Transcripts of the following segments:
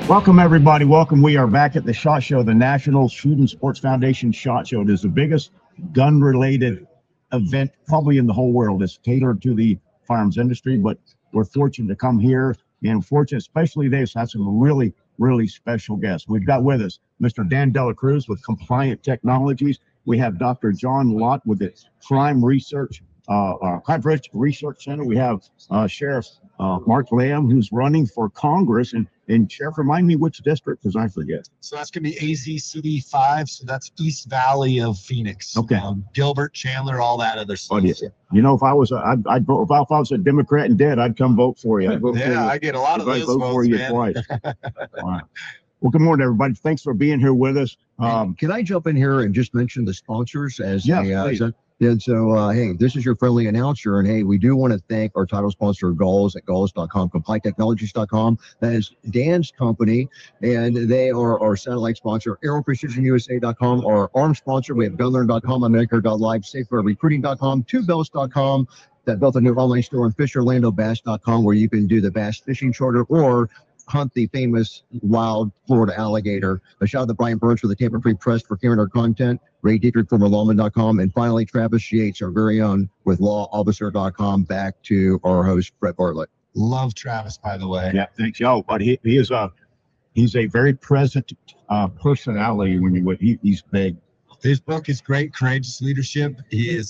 Welcome, everybody. Welcome. We are back at the SHOT Show, the National Shooting Sports Foundation SHOT Show. It is the biggest gun-related event probably in the whole world. It's tailored to the firearms industry, but we're fortunate to come here, and fortunate, especially today, to have some really, really special guests. We've got with us Mr. Dan Dela Cruz with Compliant Technologies. We have Dr. John Lott with the Crime Research Center. We have Sheriff Mark Lamb, who's running for Congress. And Sheriff, remind me which district, because I forget. So that's going to be AZCD 5. So that's East Valley of Phoenix. Okay. Gilbert, Chandler, all that other stuff. Oh, yeah. You know, if I was a Democrat and dead, I'd come vote for you. I get a lot of those votes, for you man. Twice. All right. Well, good morning, everybody. Thanks for being here with us. Can I jump in here and just mention the sponsors as please. And so, hey, this is your friendly announcer. And hey, we do want to thank our title sponsor, Gulls at Gulls.com, CompliantTechnologies.com. That is Dan's company, and they are our satellite sponsor, AeroPrecisionUSA.com, our arms sponsor. We have GunLearn.com, America.live, SafeRecruiting.com, TwoBells.com. That built a new online store on FisherLandoBass.com, where you can do the bass fishing charter or hunt the famous wild Florida alligator. A shout out to Brian Burns for the Tampa Free Press for carrying our content. Ray Dietrich from Lawman.com. And finally, Travis Yates, our very own, with LawOfficer.com. Back to our host, Brett Bartlett. Love Travis, by the way. Yeah, thanks, y'all. But he's a very present personality when he's big. His book is great, Courageous Leadership. He is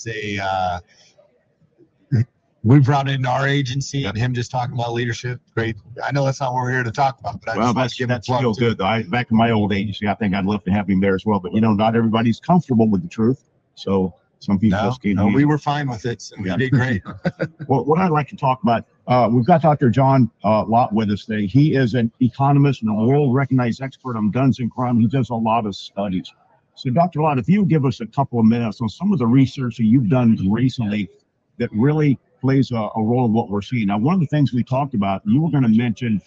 we brought it into our agency, and him just talking about leadership. Great. I know that's not what we're here to talk about, but that's still good. Back in my old agency, I think I'd love to have him there as well. But not everybody's comfortable with the truth. So some people just can't. No, we were fine with it. So we did great. Well, what I'd like to talk about, we've got Dr. John Lott with us today. He is an economist and a world-recognized expert on guns and crime. He does a lot of studies. So, Dr. Lott, if you would give us a couple of minutes on some of the research that you've done recently that really plays a role in what we're seeing. Now, one of the things we talked about, you were going to mention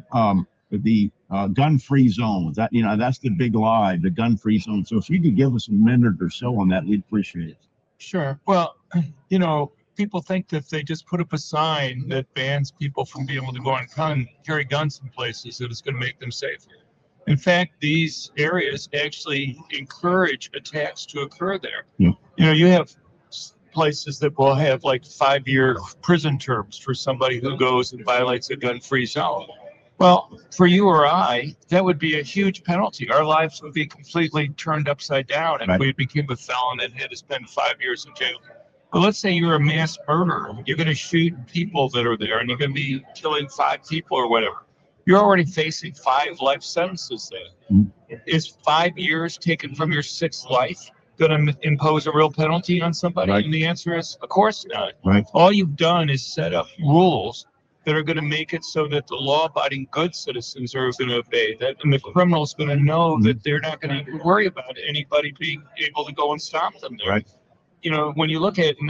the gun-free zone. That's the big lie, the gun-free zone. So if you could give us a minute or so on that, we'd appreciate it. Sure. Well, people think that if they just put up a sign that bans people from being able to go and carry guns in places, that it's going to make them safer. In fact, these areas actually encourage attacks to occur there. Yeah. You have places that will have like 5-year prison terms for somebody who goes and violates a gun-free zone. Well, for you or I, that would be a huge penalty. Our lives would be completely turned upside down if we became a felon and had to spend 5 years in jail. But let's say you're a mass murderer. You're going to shoot people that are there, and you're going to be killing 5 people or whatever. You're already facing 5 life sentences there. Mm-hmm. Is 5 years taken from your 6th life going to impose a real penalty on somebody? Right. And the answer is, of course not. Right. All you've done is set up rules that are going to make it so that the law-abiding good citizens are going to obey that, and the criminal's going to know that they're not going to worry about anybody being able to go and stop them there. Right. When you look at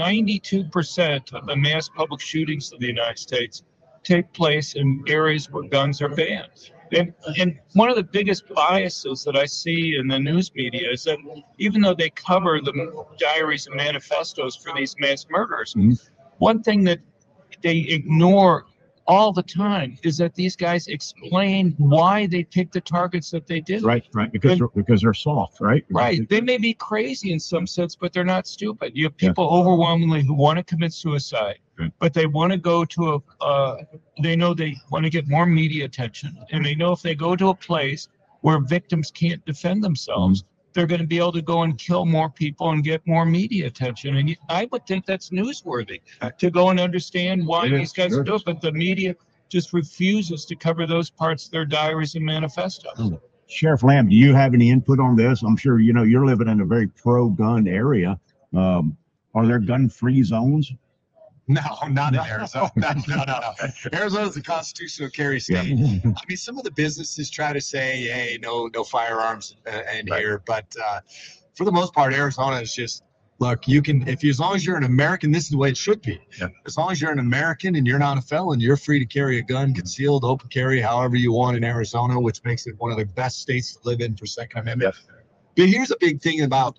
92% of the mass public shootings in the United States take place in areas where guns are banned. And one of the biggest biases that I see in the news media is that even though they cover the diaries and manifestos for these mass murders, one thing that they ignore all the time is that these guys explain why they picked the targets that they did. Right, because they're soft, right? Right. They may be crazy in some sense, but they're not stupid. You have people overwhelmingly who want to commit suicide, but they want to go to they know they want to get more media attention, and they know if they go to a place where victims can't defend themselves, they're going to be able to go and kill more people and get more media attention. And I would think that's newsworthy to go and understand why these guys do it, but the media just refuses to cover those parts of their diaries and manifestos. Sheriff Lamb, do you have any input on this? I'm sure you're living in a very pro-gun area. Are there gun-free zones? No, not in Arizona. No. Arizona's a constitutional carry state. I mean, some of the businesses try to say, hey, no firearms in here. But for the most part, Arizona is just, look, you can, as long as you're an American, this is the way it should be. Yeah. As long as you're an American and you're not a felon, you're free to carry a gun, concealed, open carry, however you want in Arizona, which makes it one of the best states to live in for Second Amendment. Yes. But here's a big thing about,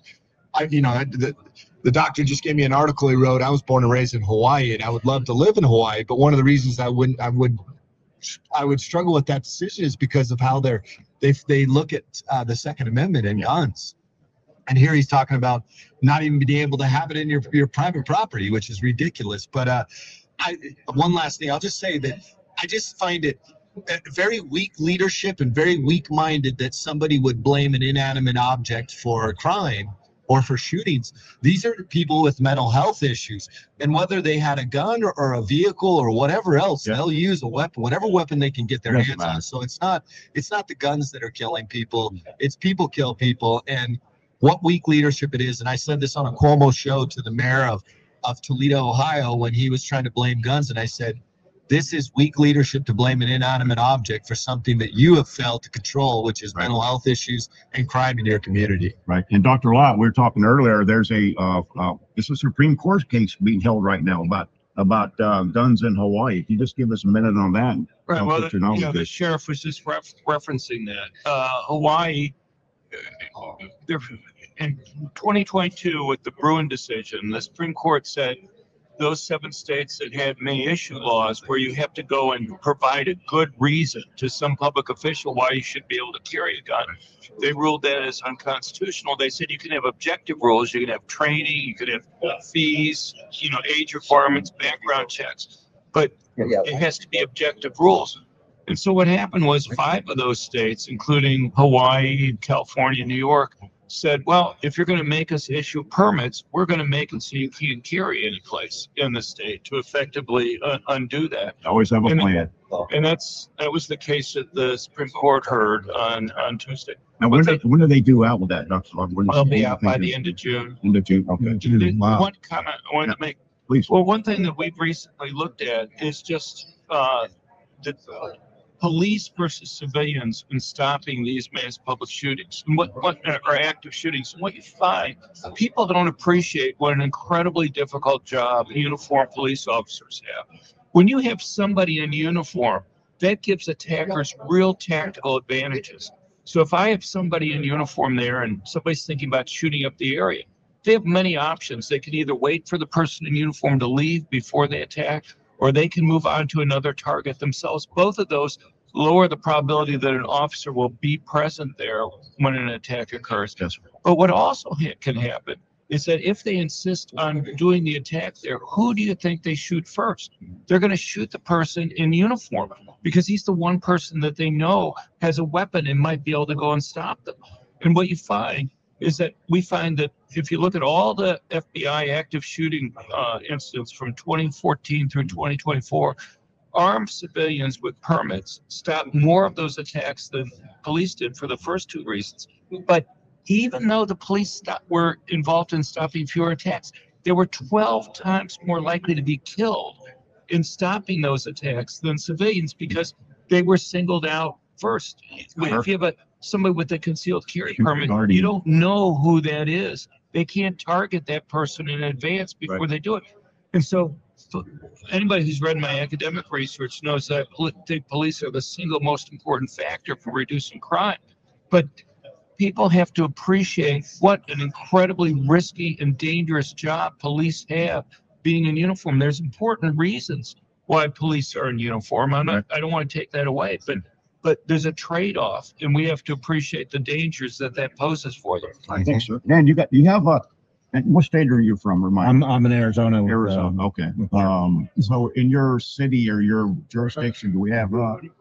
the doctor just gave me an article he wrote. I was born and raised in Hawaii, and I would love to live in Hawaii. But one of the reasons I would struggle with that decision is because of how they look at the Second Amendment and guns. And here he's talking about not even being able to have it in your private property, which is ridiculous. But one last thing, I'll just say that I just find it very weak leadership and very weak-minded that somebody would blame an inanimate object for a crime or for shootings. These are people with mental health issues, and whether they had a gun or a vehicle or whatever else, they'll use a weapon, whatever weapon they can get their hands on. So it's not the guns that are killing people; it's people kill people, and what weak leadership it is. And I said this on a Cuomo show to the mayor of Toledo, Ohio, when he was trying to blame guns, and I said, this is weak leadership to blame an inanimate object for something that you have failed to control, which is mental health issues and crime in your community. Right. And Dr. Lott, we were talking earlier, there's it's a Supreme Court case being held right now about guns in Hawaii. Can you just give us a minute on that? Right. Well, the sheriff was just referencing that. Hawaii, in 2022, with the Bruin decision, the Supreme Court said those 7 states that had may issue laws where you have to go and provide a good reason to some public official why you should be able to carry a gun. They ruled that as unconstitutional. They said you can have objective rules, you can have training, you could have fees, age requirements, background checks, but it has to be objective rules. And so what happened was 5 of those states, including Hawaii, California, New York, said, well, if you're going to make us issue permits, we're going to make it so you can't carry any place in the state to effectively undo that. Always have a plan. And that was the case that the Supreme Court heard on Tuesday. Now, when do they do out with that, Dr. Lott? They'll be out by the end of June. End of June, okay. Wow. One comment I wanted to make. Please. Well, one thing that we've recently looked at is just the police versus civilians in stopping these mass public shootings and what are active shootings. And what you find, people don't appreciate what an incredibly difficult job uniformed police officers have. When you have somebody in uniform, that gives attackers real tactical advantages. So if I have somebody in uniform there and somebody's thinking about shooting up the area, they have many options. They can either wait for the person in uniform to leave before they attack, or they can move on to another target themselves. Both of those lower the probability that an officer will be present there when an attack occurs. Yes. But what also can happen is that if they insist on doing the attack there, who do you think they shoot first? They're going to shoot the person in uniform because he's the one person that they know has a weapon and might be able to go and stop them. And what you find is that we find that if you look at all the FBI active shooting incidents from 2014 through 2024, armed civilians with permits stopped more of those attacks than police did for the first 2 reasons. But even though the police were involved in stopping fewer attacks, they were 12 times more likely to be killed in stopping those attacks than civilians because they were singled out first. If you have somebody with a concealed carry permit, you don't know who that is. They can't target that person in advance before they do it. And so anybody who's read my academic research knows that I think police are the single most important factor for reducing crime. But people have to appreciate what an incredibly risky and dangerous job police have being in uniform. There's important reasons why police are in uniform. I don't want to take that away, but there's a trade-off, and we have to appreciate the dangers that poses for them. I think so. Dan, you have and what state are you from? I'm in Arizona. Arizona. Okay. So in your city or your jurisdiction, do we have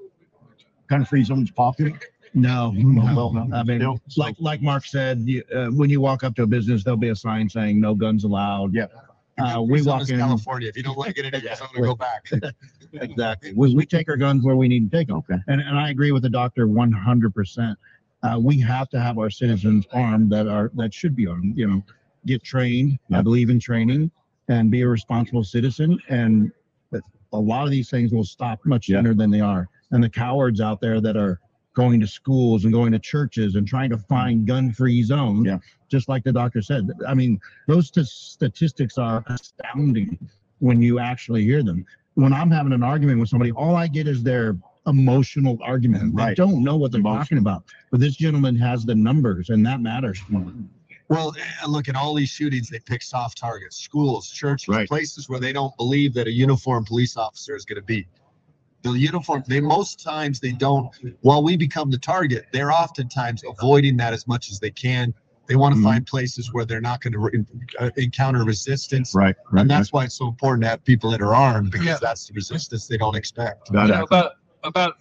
gun-free zones popular? No. I mean, Still? like Mark said, when you walk up to a business, there'll be a sign saying "No guns allowed." Yeah. We walk in California. If you don't like it in Arizona, go back. Exactly. We take our guns where we need to take them. Okay. And I agree with the doctor 100%. We have to have our citizens armed that should be armed. Get trained. I believe in training and be a responsible citizen. And a lot of these things will stop much sooner than they are. And the cowards out there that are going to schools and going to churches and trying to find gun-free zones, just like the doctor said. I mean, those statistics are astounding when you actually hear them. When I'm having an argument with somebody, all I get is their emotional argument. I don't know what they're talking about. But this gentleman has the numbers, and that matters. Well, look, in all these shootings, they pick soft targets, schools, churches, places where they don't believe that a uniformed police officer is going to be. The uniform, most times they don't, while we become the target, they're oftentimes avoiding that as much as they can. They want to find places where they're not going to encounter resistance. Right. And that's why it's so important to have people that are armed, because Yeah. that's the resistance they don't expect. Got You it. know, about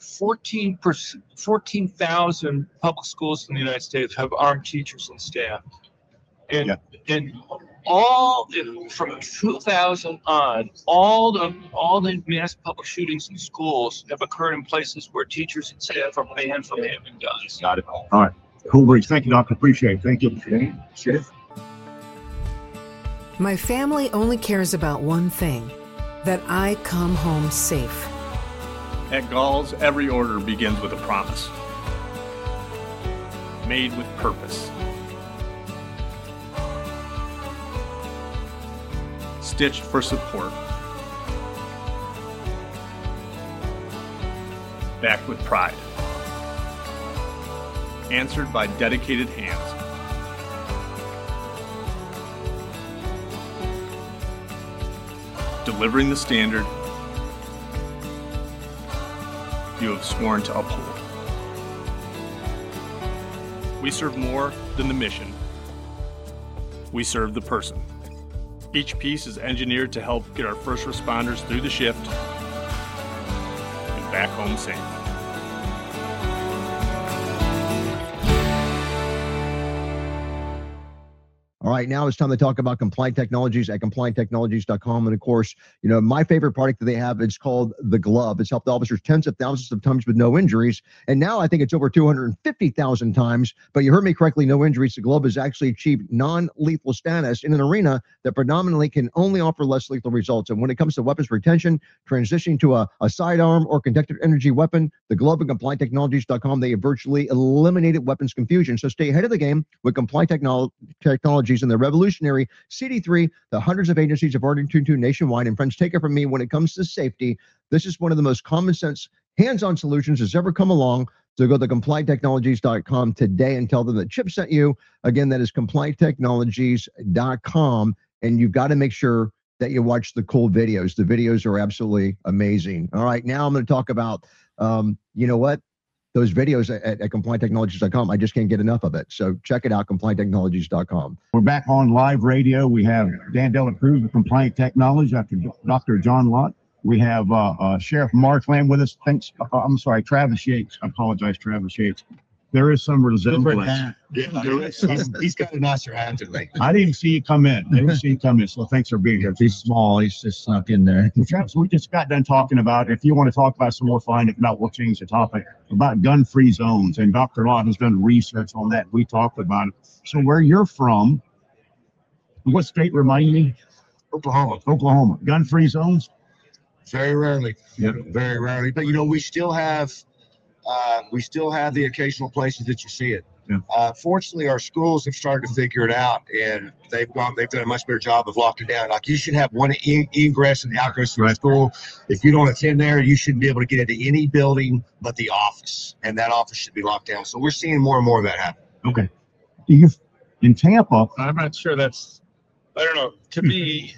14,000 public schools in the United States have armed teachers and staff. And all from 2000 on, all the mass public shootings in schools have occurred in places where teachers and staff are banned from having guns. Got it. All right. Cool breeze. Thank you, Doctor. Appreciate it. Thank you. Sure. My family only cares about one thing, that I come home safe. At Gall's, every order begins with a promise. Made with purpose. Stitched for support. Backed with pride. Answered by dedicated hands. Delivering the standard you have sworn to uphold. We serve more than the mission. We serve the person. Each piece is engineered to help get our first responders through the shift and back home safe. All right, now it's time to talk about Compliant Technologies at complianttechnologies.com. And of course, you know, my favorite product that they have, it's called the Glove. It's helped officers tens of thousands of times with no injuries. And now I think it's over 250,000 times. But you heard me correctly, no injuries. The Glove has actually achieved non-lethal status in an arena that predominantly can only offer less lethal results. And when it comes to weapons retention, transitioning to a sidearm or conducted energy weapon, the Glove and complianttechnologies.com, they have virtually eliminated weapons confusion. So stay ahead of the game with Compliant Technologies and the revolutionary CD3 that hundreds of agencies have already tuned to nationwide. And friends, take it from me, when it comes to safety, this is one of the most common sense, hands-on solutions that's ever come along. So go to complianttechnologies.com today and tell them that Chip sent you. Again, that is complianttechnologies.com. And you've got to make sure that you watch the cool videos. The videos are absolutely amazing. All right, now I'm going to talk about, you know what? Those videos at complianttechnologies.com, I just can't get enough of it. So check it out, complianttechnologies.com. We're back on live radio. We have Dan Dela Cruz of Compliant Technology, Dr. John Lott. We have Sheriff Mark Lamb with us. Thanks. I'm sorry, Travis Yates. I apologize, Travis Yates. There is some resemblance. He's got a nicer hat than me. I didn't see you come in. So thanks for being here. He's small. He's just snuck in there. Travis, we just got done talking about, if you want to talk about some more, fine. If not, we'll change the topic, about gun-free zones. And Dr. Lott has done research on that. We talked about it. So where you're from, what state, remind me? Oklahoma. Gun-free zones? Very rarely. Yeah. Very rarely. But, you know, we still have the occasional places that you see it. Yeah. Fortunately, our schools have started to figure it out, and they've done a much better job of locking down. Like, you should have one ingress and outgress to the school. If you don't attend there, you shouldn't be able to get into any building but the office, and that office should be locked down. So we're seeing more and more of that happen. Okay. In Tampa, I'm not sure that's, I don't know. To me,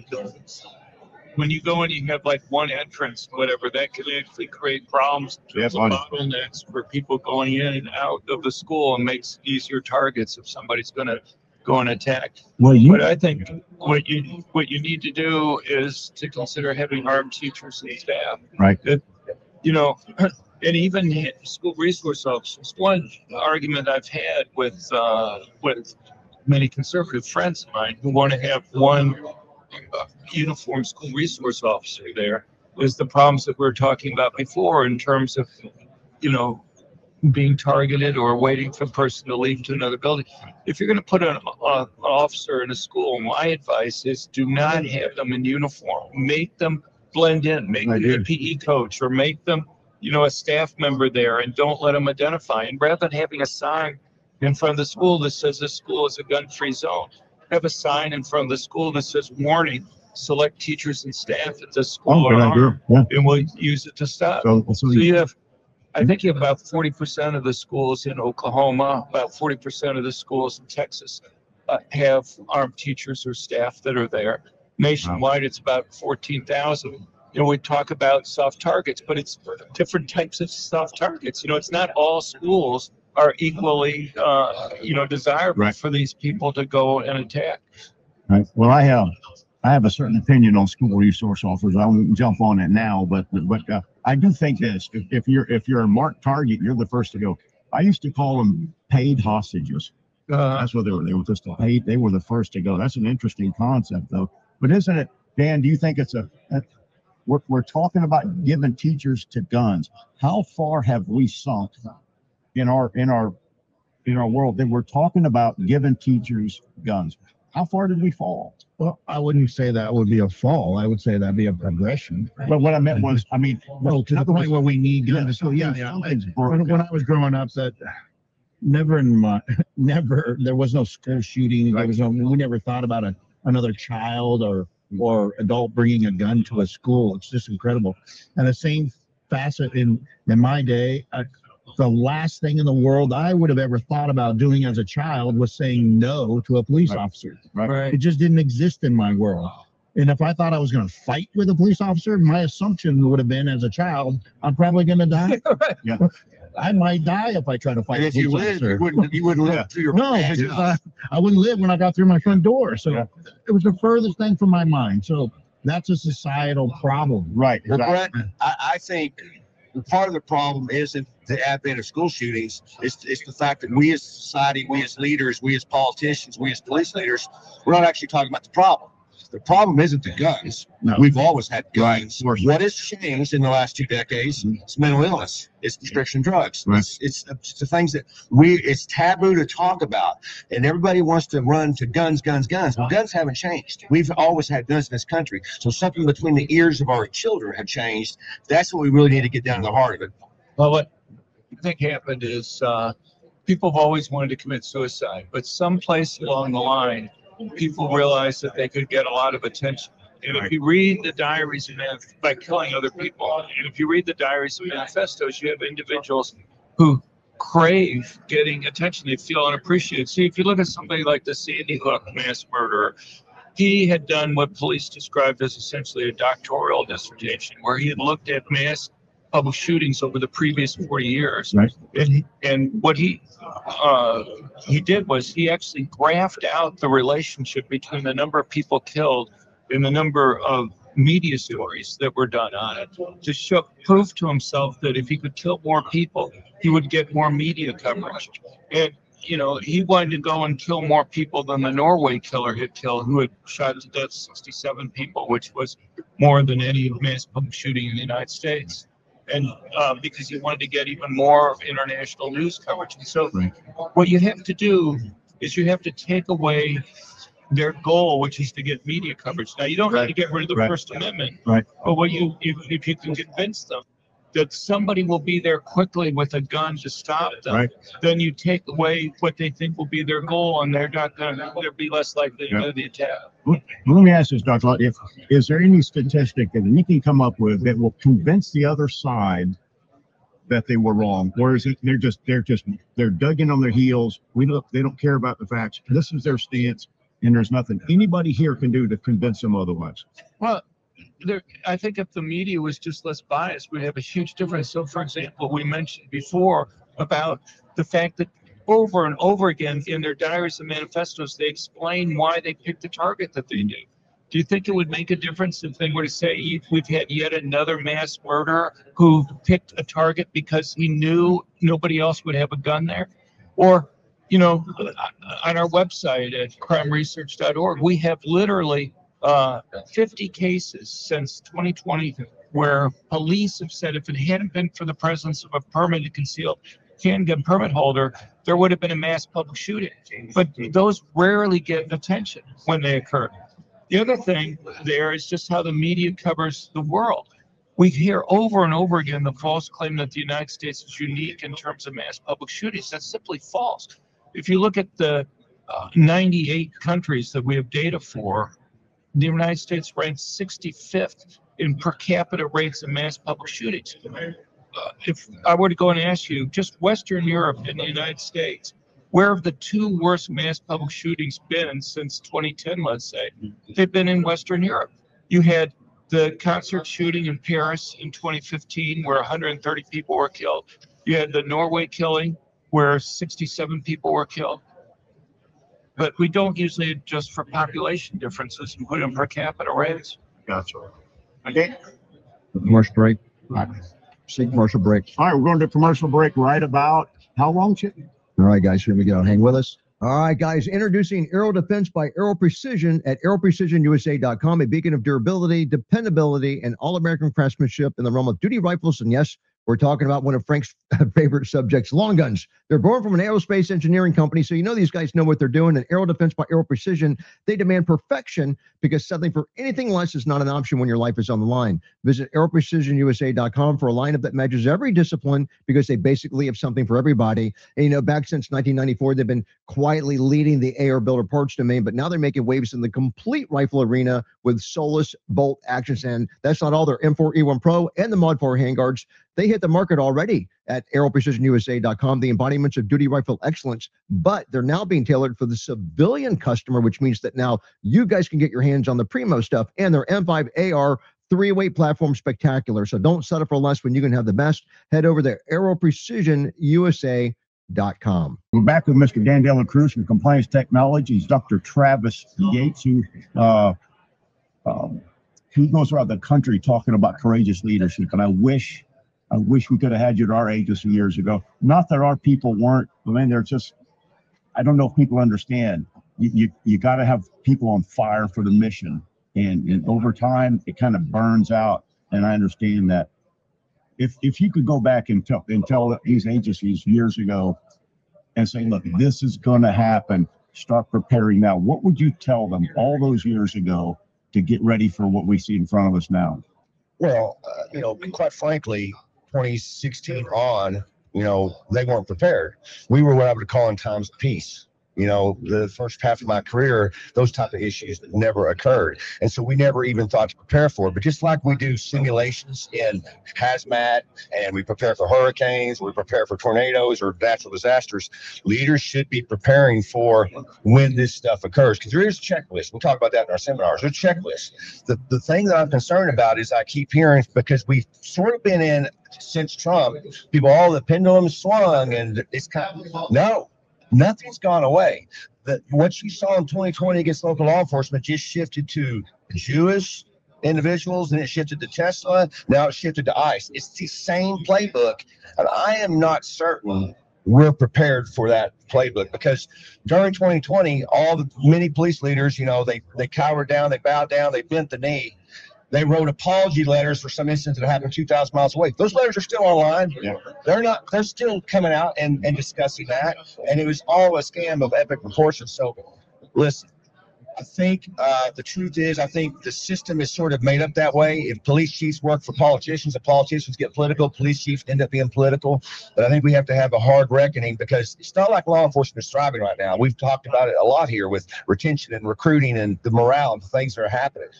when you go in, you have like one entrance, whatever, that can actually create problems. Yeah, buddy. Bottlenecks for people going in and out of the school, and makes easier targets if somebody's going to go and attack. But I think what you need to do is to consider having armed teachers and staff. Right. You know, and even school resource officers. One argument I've had with many conservative friends of mine who want to have one uniform school resource officer there is the problems that we were talking about before, in terms of, you know, being targeted or waiting for a person to leave to another building. If you're going to put an officer in a school, my advice is do not have them in uniform. Make them blend in. Make them a PE coach, or make them, you know, a staff member there, and don't let them identify. And rather than having a sign in front of the school that says this school is a gun-free zone, have a sign in front of the school that says, warning, select teachers and staff at this school are armed, and we'll use it to stop. So you have, I think you have about 40% of the schools in Oklahoma, about 40% of the schools in Texas have armed teachers or staff that are there. Nationwide, it's about 14,000. we talk about soft targets, but it's different types of soft targets. It's not all schools are equally, desirable Right. for these people to go and attack. Right. Well, I have a certain opinion on school resource officers. I won't jump on it now, but I do think this: if you're a marked target, you're the first to go. I used to call them paid hostages. That's what they were. They were just paid. They were the first to go. That's an interesting concept, though. But isn't it, Dan? Do you think it's we're talking about giving teachers to guns? How far have we sunk in our world that we're talking about giving teachers guns? How far did we fall? Well, I wouldn't say that would be a fall. I would say that'd be a progression. But what I meant was, Well, to the point where we need guns to school. Yeah. When I was growing up, that never there was no school shooting. Right. We never thought about another child or adult bringing a gun to a school. It's just incredible. And the same facet in my day, the last thing in the world I would have ever thought about doing as a child was saying no to a police officer. Right. It just didn't exist in my world. And if I thought I was going to fight with a police officer, my assumption would have been as a child, I'm probably going to die. Yeah. I might die if I try to fight And a if you police lived, officer. you wouldn't live through your No, because I wouldn't live when I got through my front door. So Yeah. it was the furthest thing from my mind. So that's a societal problem. Right. Well, Exactly. Brett, I think part of the problem isn't the advent of school shootings. It's the fact that we as society, we as leaders, we as politicians, we as police leaders, we're not actually talking about the problem. The problem isn't the guns. No. We've always had guns. Of course. What has changed in the last 2 decades? It's mental illness. It's prescription drugs. Right. It's the things that it's taboo to talk about. And everybody wants to run to guns. Well, guns haven't changed. We've always had guns in this country. So something between the ears of our children have changed. That's what we really need to get down to the heart of it. Well, what I think happened is people have always wanted to commit suicide, but someplace along the line, people realized that they could get a lot of attention. And if you read the diaries by killing other people, and if you read the diaries and manifestos, you have individuals who crave getting attention. They feel unappreciated. See, if you look at somebody like the Sandy Hook mass murderer, he had done what police described as essentially a doctoral dissertation, where he had looked at mass public shootings over the previous 40 years. Right. And what he did was he actually graphed out the relationship between the number of people killed and the number of media stories that were done on it to prove to himself that if he could kill more people, he would get more media coverage. And he wanted to go and kill more people than the Norway killer had killed, who had shot to death 67 people, which was more than any mass public shooting in the United States. And because he wanted to get even more international news coverage. And so what you have to do is you have to take away their goal, which is to get media coverage. Now, you don't have to get rid of the First Amendment, Right. but if you can convince them that somebody will be there quickly with a gun to stop them, Right. then you take away what they think will be their goal, and they'll be less likely to do the attack. Let me ask this, Dr. Lott, is there any statistic that you can come up with that will convince the other side that they were wrong, or is it they're dug in on their heels? They don't care about the facts. This is their stance, and there's nothing anybody here can do to convince them otherwise. Well, I think if the media was just less biased, we'd have a huge difference. So, for example, we mentioned before about the fact that over and over again in their diaries and manifestos, they explain why they picked the target that they do. Do you think it would make a difference if they were to say we've had yet another mass murderer who picked a target because he knew nobody else would have a gun there? Or, on our website at crimeresearch.org, we have literally 50 cases since 2020 where police have said if it hadn't been for the presence of a permanent concealed handgun permit holder, there would have been a mass public shooting. But those rarely get attention when they occur. The other thing there is just how the media covers the world. We hear over and over again the false claim that the United States is unique in terms of mass public shootings. That's simply false. If you look at the 98 countries that we have data for, the United States ranks 65th in per capita rates of mass public shootings. If I were to go and ask you, just Western Europe and the United States, where have the two worst mass public shootings been since 2010, let's say? They've been in Western Europe. You had the concert shooting in Paris in 2015, where 130 people were killed. You had the Norway killing, where 67 people were killed. But we don't usually adjust for population differences and put in per capita rates. Gotcha. Okay. Commercial break. See commercial break. All right, we're going to commercial break right about how long, Chip? All right, guys, here we go. Hang with us. All right, guys, introducing Aero Defense by Aero Precision at aeroprecisionusa.com, a beacon of durability, dependability, and all-American craftsmanship in the realm of duty rifles. And yes, we're talking about one of Frank's favorite subjects, long guns. They're born from an aerospace engineering company, so you know these guys know what they're doing. And Aero Defense by Aero Precision, they demand perfection because settling for anything less is not an option when your life is on the line. Visit aeroprecisionusa.com for a lineup that matches every discipline because they basically have something for everybody. And you know, back since 1994, they've been quietly leading the AR builder parts domain, but now they're making waves in the complete rifle arena with Solus bolt actions. And that's not all. Their M4 E1 Pro and the Mod 4 handguards, they hit the market already at aeroprecisionusa.com, the embodiments of duty rifle excellence, but they're now being tailored for the civilian customer, which means that now you guys can get your hands on the primo stuff, and their M5 AR 308 platform spectacular. So don't settle for less when you can have the best. Head over to aeroprecisionusa.com. We're back with Mr. Dan De La Cruz from Compliance Technologies, Dr. Travis Yates, who goes around the country talking about courageous leadership. And I wish we could have had you at our age a few years ago. Not that our people weren't, I mean, they're just, I don't know if people understand. You got to have people on fire for the mission. And over time, it kind of burns out. And I understand that. If you could go back and tell these agencies years ago and say, look, this is going to happen, start preparing now, what would you tell them all those years ago to get ready for what we see in front of us now? Well, quite frankly, 2016 on, they weren't prepared. We were what I would call in times of peace. The first half of my career, those type of issues never occurred. And so we never even thought to prepare for it. But just like we do simulations in hazmat and we prepare for hurricanes, we prepare for tornadoes or natural disasters, leaders should be preparing for when this stuff occurs. Because there is a checklist. We'll talk about that in our seminars. There's a checklist. The thing that I'm concerned about is I keep hearing, because we've sort of been in since Trump, people, the pendulum swung and it's kind of, no. Nothing's gone away. What you saw in 2020 against local law enforcement just shifted to Jewish individuals, and it shifted to Tesla. Now it's shifted to ICE. It's the same playbook, and I am not certain we're prepared for that playbook, because during 2020, many police leaders, they cowered down, they bowed down, they bent the knee. They wrote apology letters for some incidents that happened 2,000 miles away. Those letters are still online. Yeah. They're still coming out and discussing that. And it was all a scam of epic proportions. So listen, I think the truth is, I think the system is sort of made up that way. If police chiefs work for politicians and politicians get political, police chiefs end up being political. But I think we have to have a hard reckoning, because it's not like law enforcement is thriving right now. We've talked about it a lot here with retention and recruiting and the morale and the things that are happening.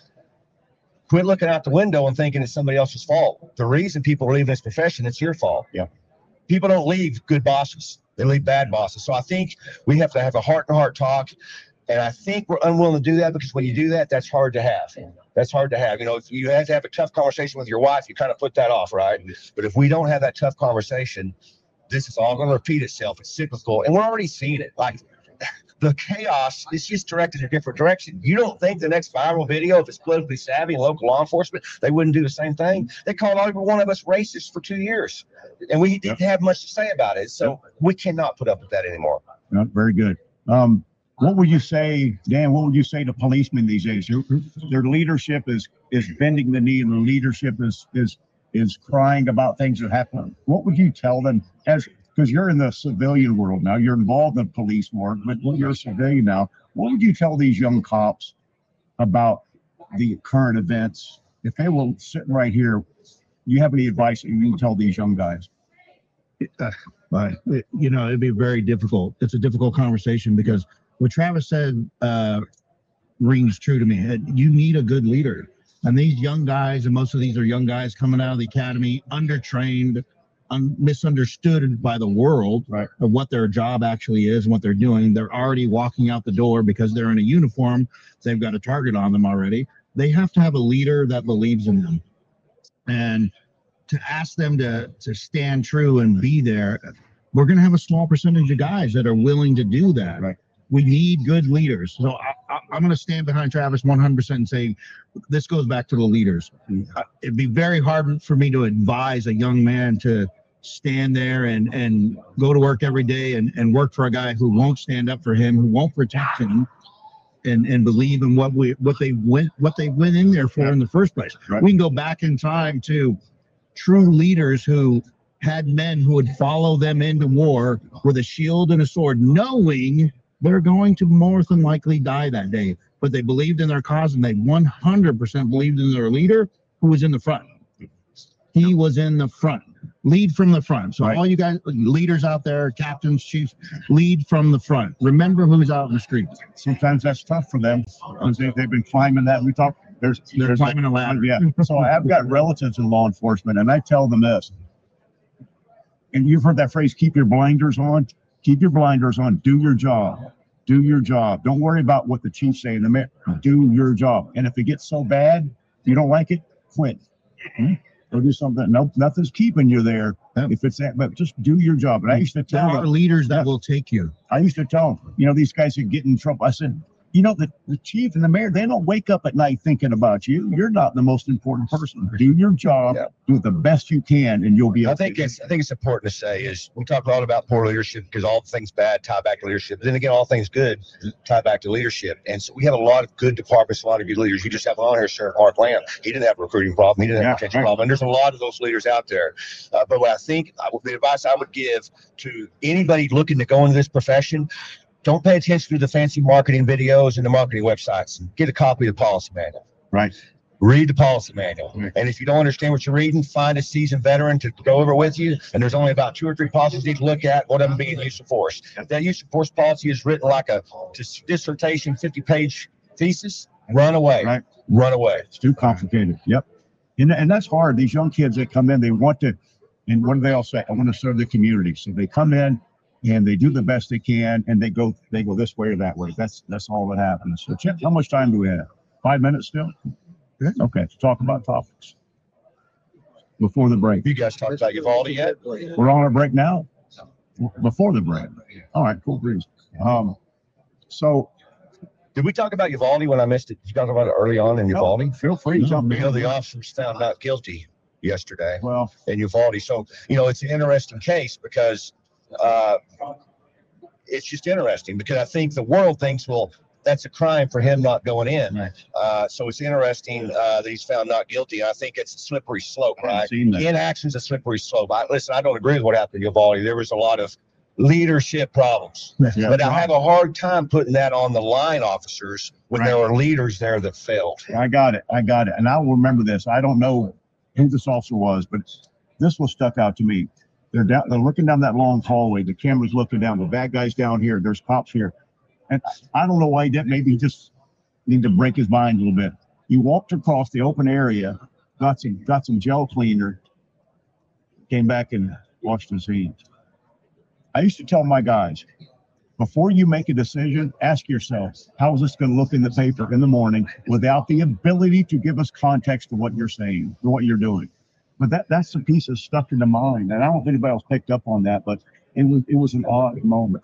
Quit looking out the window and thinking it's somebody else's fault. The reason people are leaving this profession, it's your fault. Yeah. People don't leave good bosses. They leave bad bosses. So I think we have to have a heart-to-heart talk. And I think we're unwilling to do that, because when you do that, that's hard to have. That's hard to have. If you have to have a tough conversation with your wife, you kind of put that off, right? But if we don't have that tough conversation, this is all going to repeat itself. It's cyclical. And we're already seeing it. Like, the chaos is just directed in a different direction. You don't think the next viral video, if it's politically savvy and local law enforcement, they wouldn't do the same thing? They called every one of us racist for 2 years, and we didn't have much to say about it. So we cannot put up with that anymore. Very good. What would you say, Dan, what would you say to policemen these days? Their leadership is bending the knee, and their leadership is crying about things that happen. What would you tell them, because you're in the civilian world now, you're involved in police work, but you're a civilian now. What would you tell these young cops about the current events? If they were sitting right here, do you have any advice that you can tell these young guys? It'd be very difficult. It's a difficult conversation, because what Travis said rings true to me. You need a good leader. And these young guys, and most of these are young guys coming out of the academy, undertrained, misunderstood by the world, right, of what their job actually is and what they're doing. They're already walking out the door because they're in a uniform. They've got a target on them already. they have to have a leader that believes in them. And to ask them to stand true and be there, we're going to have a small percentage of guys that are willing to do that. Right. We need good leaders. So I'm going to stand behind Travis 100% and say this goes back to the leaders. It'd be very hard for me to advise a young man to stand there and go to work every day and work for a guy who won't stand up for him, who won't protect him, and believe in what they went in there for in the first place. Right. We can go back in time to true leaders who had men who would follow them into war with a shield and a sword, knowing they're going to more than likely die that day. But they believed in their cause, and they 100% believed in their leader, who was in the front. He was in the front. Lead from the front. So Right. all you guys, leaders out there, captains, chiefs, lead from the front. Remember who's out in the street. Sometimes that's tough for them because they've been climbing that. We talk. They're climbing a ladder. Yeah. So I've got relatives in law enforcement, and I tell them this. And you've heard that phrase: "Keep your blinders on." Keep your blinders on. Do your job. Do your job. Don't worry about what the chief's saying. Do your job. And if it gets so bad, you don't like it, quit. Go do something. No, nothing's keeping you there. If it's that, but just do your job. And I used to There tell are them, leaders that will take you. I used to tell them, these guys that get in trouble. I said, the chief and the mayor, they don't wake up at night thinking about you. You're not the most important person. Do your job, do it the best you can, and you'll be okay. I think it's important to say is we talk a lot about poor leadership because all things bad tie back to leadership. But then again, all things good tie back to leadership. And so we have a lot of good departments, a lot of good leaders. You just have on here, Sheriff Mark Lamb. He didn't have a recruiting problem. He didn't have a retention problem. And there's a lot of those leaders out there. But what I think the advice I would give to anybody looking to go into this profession, don't pay attention to the fancy marketing videos and the marketing websites. Get a copy of the policy manual. Right. Read the policy manual. Right. And if you don't understand what you're reading, find a seasoned veteran to go over with you. And there's only about 2 or 3 policies you need to look at, one of them being use of force. If that use of force policy is written like a dissertation, 50-page thesis, run away. Right. Run away. It's too complicated. Yep. And that's hard. These young kids that come in, they want to, and what do they all say? I want to serve the community. So they come in and they do the best they can, and they go this way or that way. That's all that happens. So Chip, how much time do we have? 5 minutes still? Okay, let's talk about topics before the break. You guys talked about Uvalde yet? We're on our break now. Before the break. All right, cool breeze. So Did we talk about Uvalde when I missed it? Did you talk about it early on in Uvalde? feel free to jump in. The officers found not guilty yesterday Well, in Uvalde. So, it's an interesting case because it's just interesting because I think the world thinks, well, that's a crime for him not going in. Right. So it's interesting that he's found not guilty. I think it's a slippery slope, I haven't right? seen that. Inaction's a slippery slope. I don't agree with what happened in Uvalde. There was a lot of leadership problems. Yeah. But I have a hard time putting that on the line officers when there were leaders there that failed. I got it. And I will remember this. I don't know who this officer was, but this was stuck out to me. They're looking down that long hallway. The camera's looking down. The bad guy's down here. There's cops here. And I don't know why he didn't. Maybe he just need to break his mind a little bit. He walked across the open area, got some gel cleaner, came back and washed his hands. I used to tell my guys, before you make a decision, ask yourself, how is this going to look in the paper in the morning without the ability to give us context to what you're saying, or what you're doing? But that's the piece that's stuck in the mind. And I don't know if anybody else picked up on that, but it was an odd moment.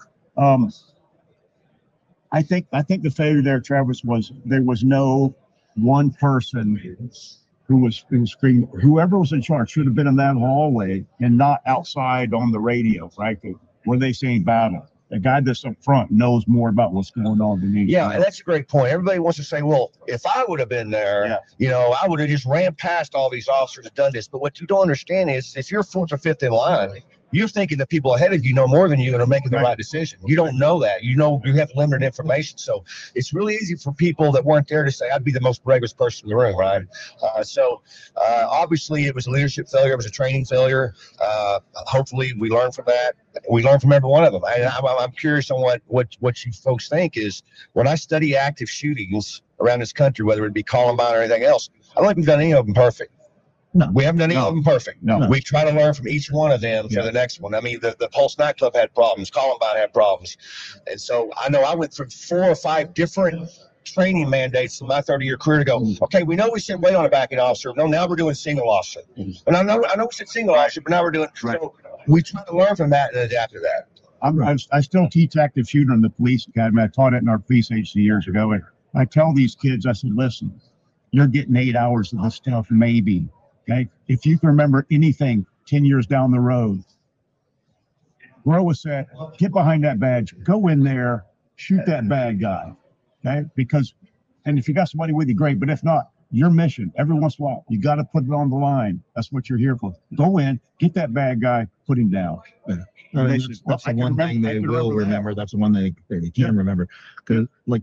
I think the failure there, Travis, was there was no one person who was screaming. Whoever was in charge should have been in that hallway and not outside on the radio, right? Where they saying battle. The guy that's up front knows more about what's going on than me. Yeah, and that's a great point. Everybody wants to say, well, if I would have been there, I would have just ran past all these officers and done this. But what you don't understand is if you're 4th or 5th in line, you're thinking the people ahead of you know more than you and are making the right decision. You don't know that. You have limited information. So it's really easy for people that weren't there to say, I'd be the most bravest person in the room, right? Obviously, it was a leadership failure. It was a training failure. Hopefully, we learn from that. We learn from every one of them. And I'm curious on what you folks think is when I study active shootings around this country, whether it be Columbine or anything else, I don't think we've done any of them perfect. No. We haven't done any of them perfect. No. We try to learn from each one of them for the next one. I mean, the Pulse nightclub had problems. Columbine had problems. And so I know I went through 4 or 5 different training mandates in my 30-year career to go, okay, we know we said wait on a backing officer. No, now we're doing single officer. And I know we said single officer, but now we're doing, so we try to learn from that and adapt to that. I still teach active shooter in the police academy. I taught it in our police agency years ago. And I tell these kids, I said, listen, you're getting 8 hours of this stuff, maybe. Okay. If you can remember anything 10 years down the road, grow a set, get behind that badge, go in there, shoot that bad guy. Okay. Because, and if you got somebody with you, great. But if not, your mission, every once in a while, you got to put it on the line. That's what you're here for. Go in, get that bad guy, put him down. Yeah. That's the one thing they will remember. That's the one they can remember. Because, like,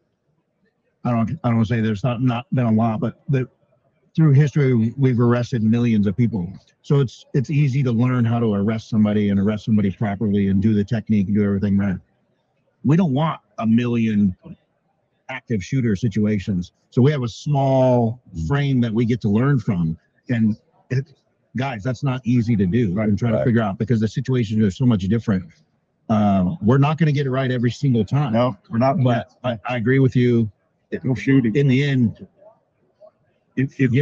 I don't want to say there's not been a lot, but through history we've arrested millions of people. So it's easy to learn how to arrest somebody properly and do the technique and do everything right. We don't want a million active shooter situations. So we have a small frame that we get to learn from. And guys, that's not easy to do and try to figure out, because the situations are so much different. We're not going to get it right every single time. No, we're not. But I agree with you. Go shooting. In the end, if they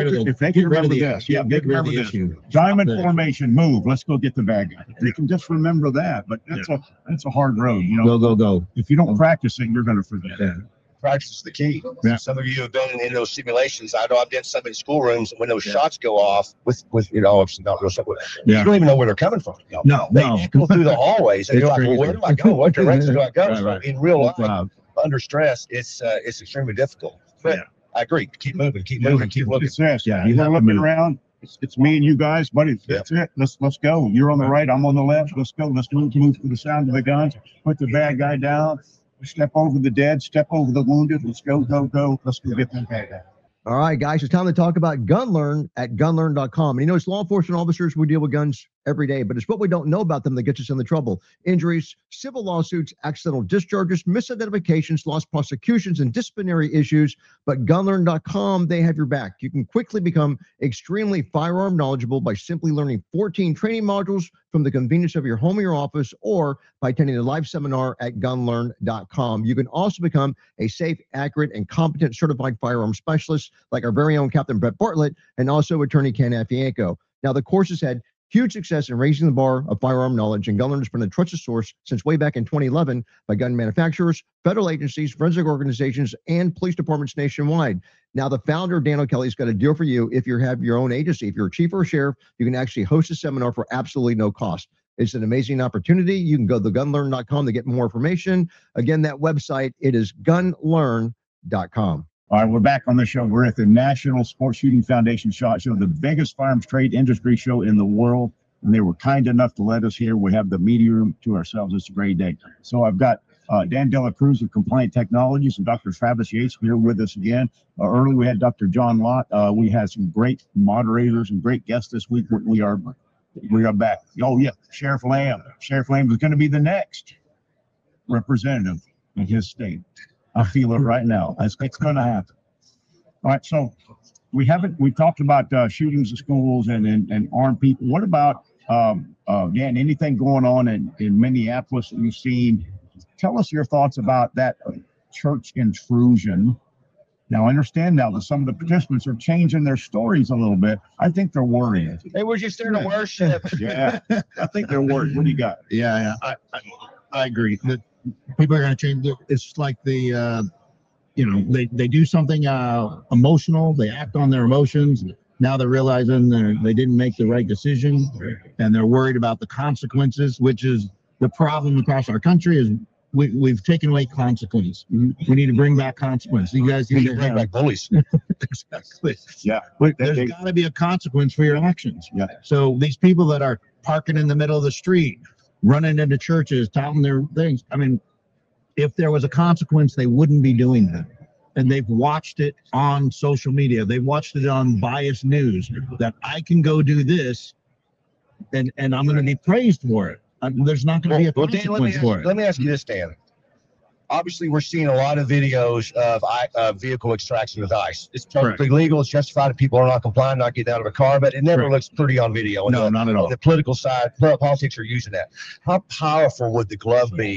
can remember this, get rid of the issue. Diamond formation, move. Let's go get the bad guy. They can just remember that, but that's a hard road. You know, go. If you don't practice it, you're going to forget. Yeah. Practice is the key. Yeah. Some of you have been in those simulations. I know I've done some in schoolrooms when those shots go off with you know, it's not real stuff. You don't even know where they're coming from. No. They go through the hallways and you're like, well, where do I go? What direction do I go? So in real life, under stress, it's extremely difficult. But I agree. Keep moving, keep looking. Yeah, you're looking around. It's me and you guys, buddy. That's it. Let's go. You're on the right. I'm on the left. Let's go. Let's move to the sound of the guns. Put the bad guy down. Step over the dead. Step over the wounded. Let's go. Let's go get them bad guy. All right, guys, it's time to talk about GunLearn at gunlearn.com. And you know, as law enforcement officers, we deal with guns every day, but it's what we don't know about them that gets us into trouble. Injuries, civil lawsuits, accidental discharges, misidentifications, lost prosecutions, and disciplinary issues. But gunlearn.com, they have your back. You can quickly become extremely firearm knowledgeable by simply learning 14 training modules from the convenience of your home or your office, or by attending a live seminar at gunlearn.com. You can also become a safe, accurate, and competent certified firearm specialist like our very own Captain Brett Bartlett and also attorney Ken Afianco. Now, the course has had huge success in raising the bar of firearm knowledge, and GunLearn has been a trusted source since way back in 2011 by gun manufacturers, federal agencies, forensic organizations, and police departments nationwide. Now, the founder, Dan O'Kelly's got a deal for you. If you have your own agency, if you're a chief or a sheriff, you can actually host a seminar for absolutely no cost. It's an amazing opportunity. You can go to gunlearn.com to get more information. Again, that website, it is gunlearn.com. All right, we're back on the show. We're at the National Sports Shooting Foundation SHOT Show, the biggest firearms trade industry show in the world. And they were kind enough to let us here. We have the media room to ourselves. It's a great day. So I've got Dan Dela Cruz of Compliant Technologies and Dr. Travis Yates here with us again. Earlier we had Dr. John Lott. We had some great moderators and great guests this week. We are back. Oh yeah, Sheriff Lamb. Sheriff Lamb is going to be the next representative in his state. I feel it right now. It's going to happen. All right, so we talked about shootings in schools and armed people. What about Dan? Anything going on in Minneapolis that you've seen? Tell us your thoughts about that church intrusion. Now, I understand now that some of the participants are changing their stories a little bit. I think they're worried. They were just there to worship. Yeah, I think they're worried. What do you got? Yeah, I agree. People are going to change. It's like they do something emotional. They act on their emotions. Now they're realizing they didn't make the right decision, and they're worried about the consequences, which is the problem across our country. Is we've taken away consequence. We need to bring back consequence. You guys need to bring back bullies. Exactly. Yeah. There's got to be a consequence for your actions. Yeah. So these people that are parking in the middle of the street, running into churches, touting their things. I mean, if there was a consequence, they wouldn't be doing that. And they've watched it on social media. They've watched it on biased news that I can go do this and I'm going to be praised for it. There's not going to be a consequence for it. Let me ask you this, Dan. Obviously, we're seeing a lot of videos of vehicle extraction with ICE. It's perfectly legal. It's justified if people are not compliant, not getting out of a car, but it never looks pretty on video. No, not at all. The political side, politics are using that. How powerful would the glove be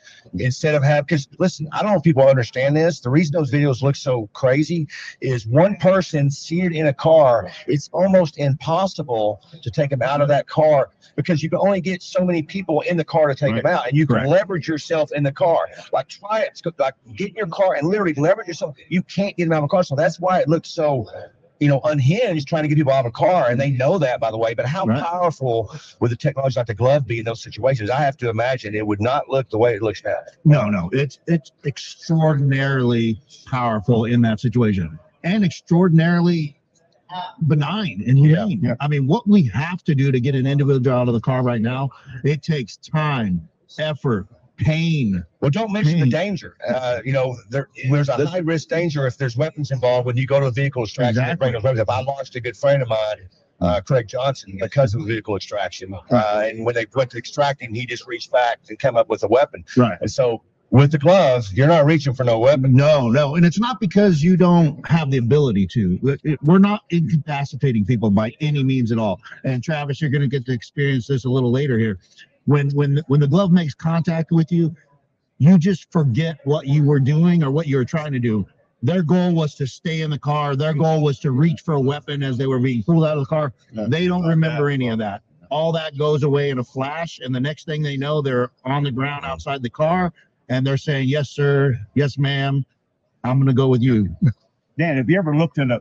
instead of because listen, I don't know if people understand this. The reason those videos look so crazy is one person seated in a car. It's almost impossible to take them out of that car because you can only get so many people in the car to take them out, and you can leverage yourself in the car. Like try it, like get in your car and literally leverage yourself. You can't get them out of a car, so that's why it looks so, unhinged trying to get people out of a car, and they know that, by the way. But how powerful would the technology like the glove be in those situations? I have to imagine it would not look the way it looks now. No, it's extraordinarily powerful in that situation, and extraordinarily benign and humane. I mean, what we have to do to get an individual out of the car right now, it takes time, effort, pain. Well, don't mention the danger. There's a high risk danger if there's weapons involved when you go to a vehicle extraction. Exactly. If I lost a good friend of mine, Craig Johnson, because of the vehicle extraction, and when they went to extract him, he just reached back and came up with a weapon. Right. And so with the gloves, you're not reaching for no weapon. No, and it's not because you don't have the ability to. We're not incapacitating people by any means at all. And Travis, you're going to get to experience this a little later here. When the glove makes contact with you, you just forget what you were doing or what you were trying to do. Their goal was to stay in the car. Their goal was to reach for a weapon as they were being pulled out of the car. They don't remember any of that. All that goes away in a flash, and the next thing they know, they're on the ground outside the car, and they're saying, "Yes, sir. Yes, ma'am. I'm going to go with you." Dan, have you ever looked at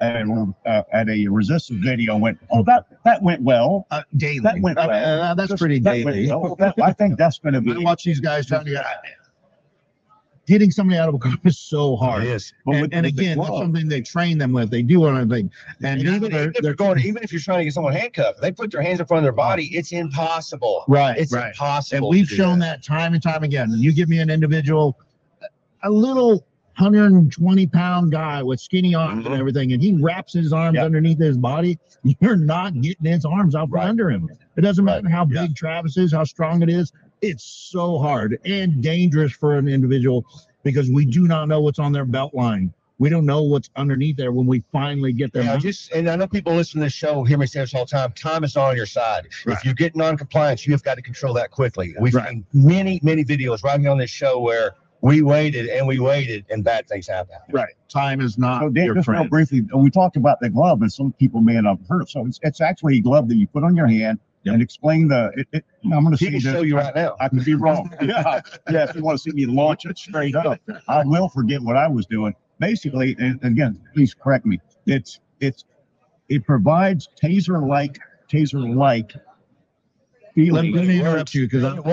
a resistive video and went, "Oh, that went well"? Daily. That went well. That's pretty daily. I think that's going to be. I watch these guys trying to getting somebody out of a car is so hard. It is. And again, that's something they train them with. They do on everything. And even if you're trying to get someone handcuffed, they put their hands in front of their body. It's impossible. Right. It's impossible. And we've shown that time and time again. You give me an individual, a little 120-pound guy with skinny arms and everything, and he wraps his arms underneath his body, you're not getting his arms out from under him. It doesn't matter how big Travis is, how strong it is. It's so hard and dangerous for an individual because we do not know what's on their belt line. We don't know what's underneath there when we finally get them out. And I know people listen to this show hear me say this all the time. Time is on your side. If you get non-compliance, you have got to control that quickly. We've seen many videos right here on this show where we waited and bad things happen. Right. Time is not So Dan, your just real friend. briefly, we talked about the glove, and some people may not have heard it. So it's actually a glove that you put on your hand and explain I'm going to He can show you right now. I could be wrong. Yeah. If you want to see me launch it straight up, I will forget what I was doing. Basically, and again, please correct me. It provides taser-like feeling. Let me interrupt you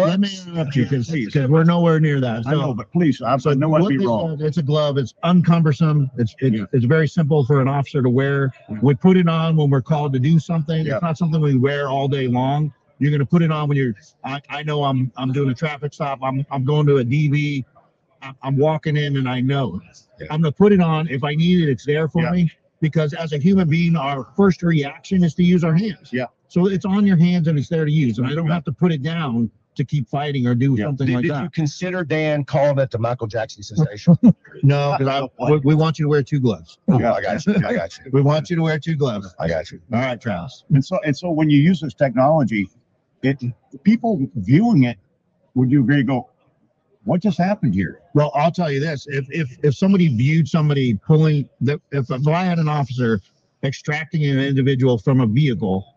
because we're nowhere near that. I know, but please, I know I'd be wrong. It's a glove. It's uncumbersome. It's very simple for an officer to wear. We put it on when we're called to do something. It's not something we wear all day long. You're going to put it on when I know I'm doing a traffic stop. I'm going to a DV. I'm walking in and I know I'm going to put it on. If I need it, it's there for me, because as a human being, our first reaction is to use our hands. Yeah. So it's on your hands and it's there to use. And I don't have to put it down to keep fighting or do something like Did that. you consider, Dan, calling it the Michael Jackson sensation? No, because we want you to wear two gloves. Yeah, I got you. We want you to wear two gloves. I got you. All right, Travis. And so when you use this technology, people viewing it, would you agree? Go, what just happened here? Well, I'll tell you this: if somebody viewed somebody pulling if I had an officer extracting an individual from a vehicle,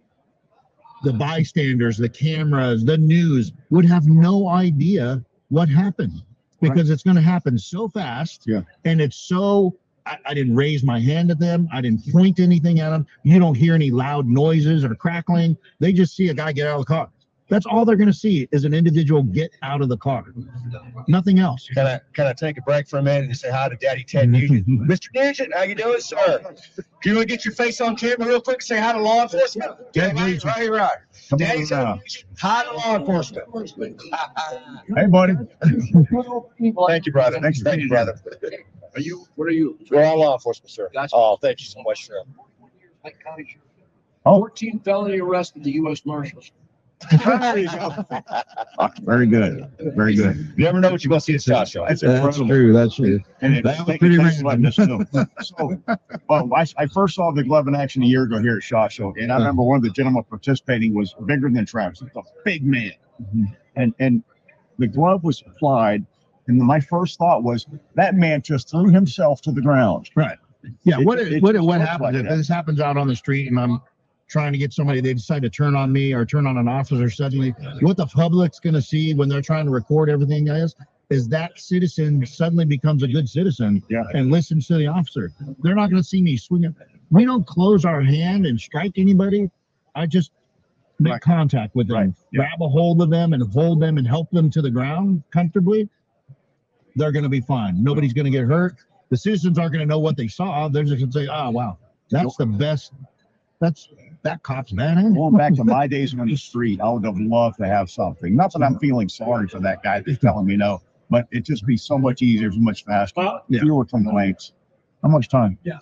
the bystanders, the cameras, the news would have no idea what happened, because it's going to happen so fast. Yeah. And it's so, I didn't raise my hand at them. I didn't point anything at them. You don't hear any loud noises or crackling. They just see a guy get out of the car. That's all they're going to see is an individual get out of the car. Nothing else. Can I take a break for a minute and say hi to Daddy Ted Nugent? Mr. Nugent, how you doing, sir? Do you want to get your face on camera real quick and say hi to law enforcement? Ted Right. Daddy Ted on. Nugent, hi to law enforcement. Hey, buddy. Thank you, brother. Thank you, brother. What are you? We're all law enforcement, sir. Gotcha. Oh, thank you so much, sir. Lake County Sheriff. Oh. 14 felony arrests at the U.S. Marshals. There you go. Very good. Very good. You never know what you're going to see at SHOT Show. That's That's incredible. true. That's true. And it, That was pretty things like random. this too. So, well, I first saw the glove in action a year ago here at SHOT Show, and I remember one of the gentlemen participating was bigger than Travis. He's a big man, and the glove was applied, and my first thought was that man just threw himself to the ground. Right. Yeah. It- What it what just what looks happens like if that. this happens out on the street and I'm trying to get somebody, they decide to turn on me or turn on an officer suddenly? What the public's going to see when they're trying to record everything is that citizen suddenly becomes a good citizen Yeah. and listens to the officer. They're not going to see me swinging. We don't close our hand and strike anybody. I just make Right. contact with them, Right. Yeah. grab a hold of them and hold them and help them to the ground comfortably. They're going to be fine. Nobody's going to get hurt. The citizens aren't going to know what they saw. They're just going to say, oh, wow, that's the best. That cop's bad. Eh? Going back to my days on the street, I would have loved to have something. Not that I'm feeling sorry for that guy that's telling me no, but it'd just be so much easier, so much faster. Yeah. Fewer complaints. How much time? Yeah.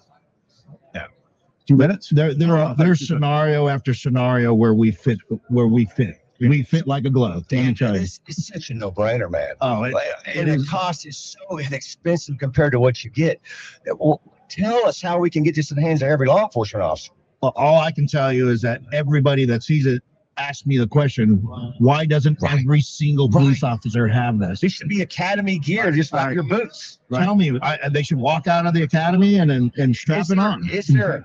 2 minutes? There's scenario after scenario where we fit. We fit like a glove. Dan, tell you. It's such a no-brainer, man. Oh, And the cost is so inexpensive compared to what you get. Well, tell us how we can get this in the hands of every law enforcement officer. all I can tell you is that everybody that sees it asks me the question, why doesn't every single police officer have this? This should be academy gear, just like your boots. Tell me, they should walk out of the academy and strap it on. Is there?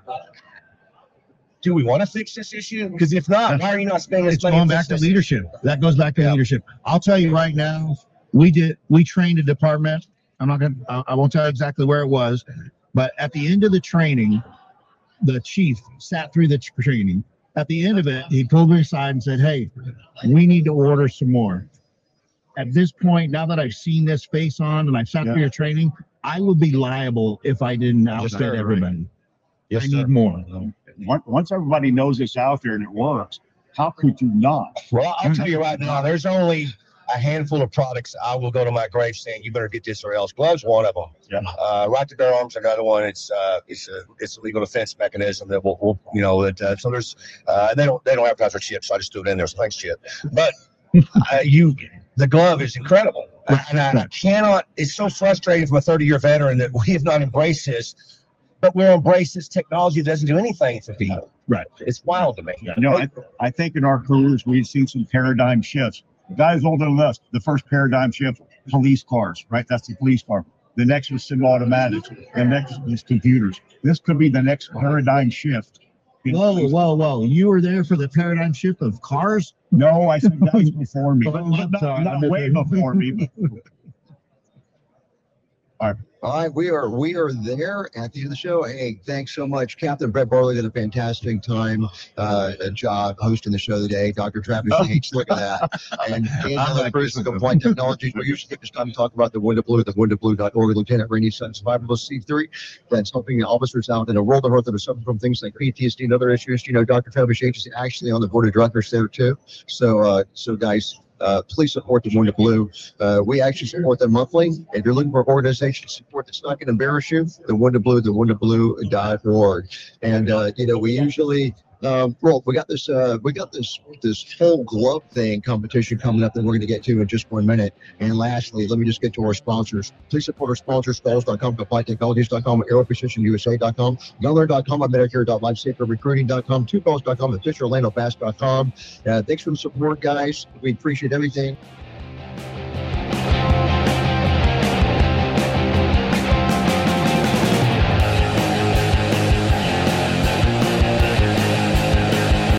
Do we want to fix this issue? Because if not, why are you not spending this It's money? going back to leadership. That goes back to leadership. I'll tell you right now, we trained a department. I won't tell you exactly where it was, but at the end of the training, the chief sat through the training. At the end of it, he pulled me aside and said, hey, we need to order some more. At this point, now that I've seen this face on and I sat through your training, I would be liable if I didn't outfit everybody. Yes, I need more. Once everybody knows it's out there and it works, how could you not? Well, I'll tell you right now, there's only a handful of products I will go to my grave saying, you better get this or else. Gloves, one of them. Yeah. Right to bear arms, another one. It's a legal defense mechanism that will so there's they don't advertise for Chip, so I just do it in there. So thanks, Chip. But the glove is incredible, and I cannot. It's so frustrating from a 30-year veteran that we have not embraced this. But we'll embrace this technology that doesn't do anything for people. Right. It's wild to me. You know, I think in our careers, we've seen some paradigm shifts. Guys older than us, the first paradigm shift, police cars, right? That's the police car. The next was semi-automatics. The next is computers. This could be the next paradigm shift. Whoa. You were there for the paradigm shift of cars? No, I said guys before me. Sorry, Not way before me. All right, we are there at the end of the show. Hey, thanks so much. Captain Brett Barley did a fantastic job hosting the show today. Dr. Travis Yates, look at that. And the person of Compliant Technologies. We usually get this time to talk about the Window Blue, the windowblue.org, Lieutenant Rainey Sutton, survivable C3, that's helping officers out in a world of hurt that are suffering from things like PTSD and other issues. You know, Dr. Travis Yates is actually on the board of directors there too. So guys, please support the Window Blue. We actually support them monthly. If you're looking for organization support that's not going to embarrass you, the Window Blue, the windowblue.org. And we usually we got this whole glove thing competition coming up that we're going to get to in just 1 minute. And lastly, let me just get to our sponsors. Please support our sponsors, Skulls.com, ApplyTechnologies.com, AeroPrecisionUSA.com, Gunlearn.com, Medicare.LifeSaferRecruiting.com, TwoGalls.com, OfficialOrlandoFast.com. Thanks for the support, guys. We appreciate everything.